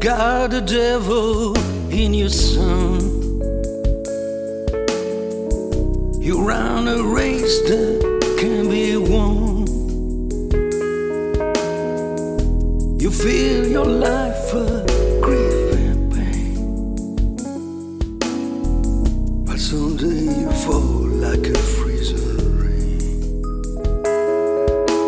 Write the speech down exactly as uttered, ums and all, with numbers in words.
got the devil in your son. You run a race that can be won. You feel your life a grief and pain, but someday you fall like a freezer.